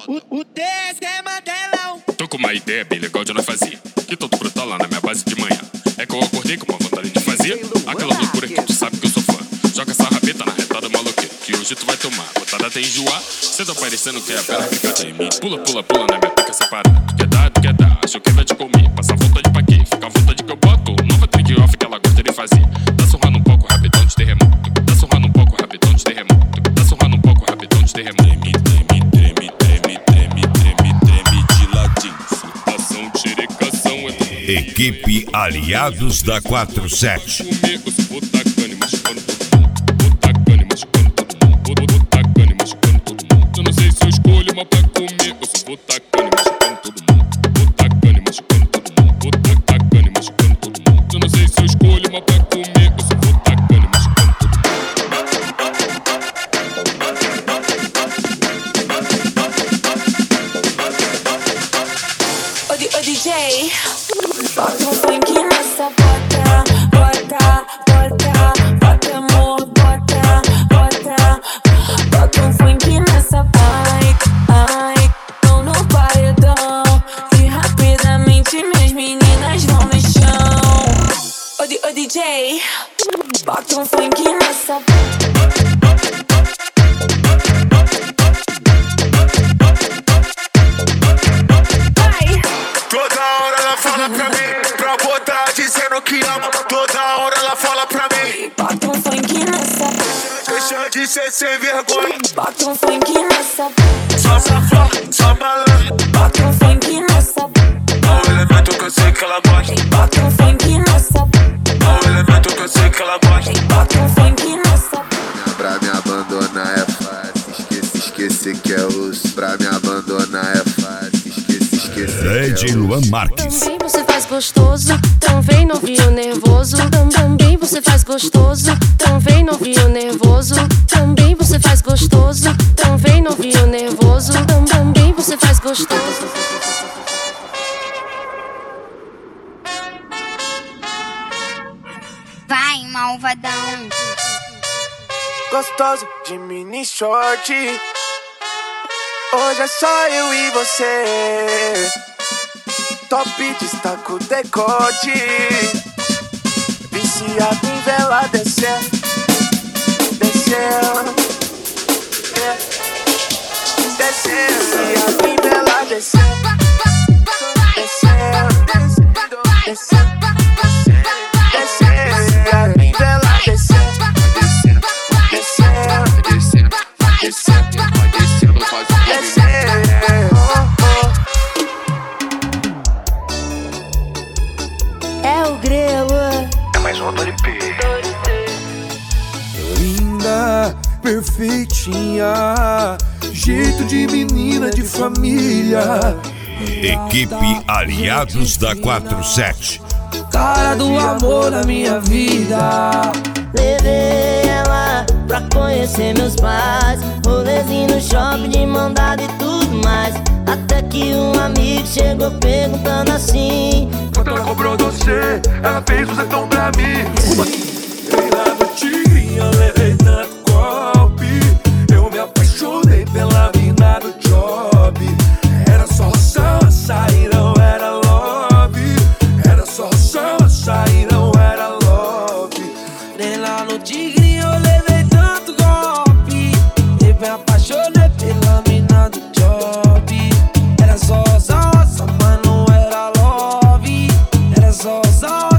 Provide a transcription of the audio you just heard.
O TS é Mandelão. Tô com uma ideia bem legal de nós fazer. Que todo brotar lá na minha base de manhã. É que eu acordei com uma vontade de fazer aquela loucura que tu sabe que eu sou fã. Joga essa rabeta na retada maloqueira, que hoje tu vai tomar. Botada até enjoar. Cê tá parecendo que é a pera picada em mim. Pula, pula, pula na minha pica separada. Tu quer dar, achou que vai te comer. Passa vontade pra quê? Fica à vontade que eu boto. Nova trick off que ela gosta de fazer. Dá surrando um pouco, rapidão de terremoto. Dá surrando um pouco, rapidão de terremoto. Dá surrando um pouco, rapidão de terremoto. Treme, treme, treme, treme, treme, treme, treme de ladinho. Surtação, xerecação, Equipe Aliados da 47. Eu não sei se eu escolho uma pra comer ou se vou tacando e machucando todo mundo. Vou tacando e machucando todo mundo. Vou tacando e machucando todo mundo. Eu não sei se eu escolho uma pra comer ou se vou tacando e machucando todo Ô DJ, bota um funk nessa bota, bota, bota, bota amor, bota, bota, bota um funk nessa ai, ai, tô no paredão e rapidamente minhas meninas vão no chão. Ô DJ, bota um funk nessa fala pra mim, pra botar dizendo que ama. Toda hora ela fala pra mim. bota um funk nessa, Deixa de ser sem vergonha. bota um funk nessa, Só safado, só malandro. bota um funk nessa, É o elemento que eu sei que ela gosta. bota um funk nessa, É o elemento que eu sei que ela gosta. bota um funk nessa. Pra me abandonar é fácil. Esquecer que é osso. Pra me abandonar é fácil. Esquecer DJ Luan Marques. Também você faz gostoso, então vem novinho nervoso. Também você faz gostoso, então vem novinho nervoso. Também você faz gostoso, então vem novinho nervoso. Também você faz gostoso. Vai, malvadão. Gostoso de mini short. Hoje é só eu e você. Top destaca o decote. Viciado em vela descer. Desceu. Desceu. Viciado em vela descer. Desceu. Desceu. Desceu. Viciado em vela descer. Desceu. Desceu. É o grelo. É mais um Doripe. Linda, perfeitinha, jeito de menina de família. Equipe Aliados da 47. Cara do amor na minha vida. Levei ela pra conhecer meus pais. Rolezinho no shopping de mão dada e tudo mais. Até que um amigo chegou perguntando assim: quanto ela cobrou você? Ela fez o setão pra mim. Entrei lá no Tigrinho, levei tanto golpe. Eu me apaixonei pela mina do job. Era só roção, açaí, não era love. Era só roção, açaí, não era love. Entrei lá no Tigrinho, levei tanto golpe. Eu me apaixonei pela mina do job. Era só roça, mas não era love. Era só roça.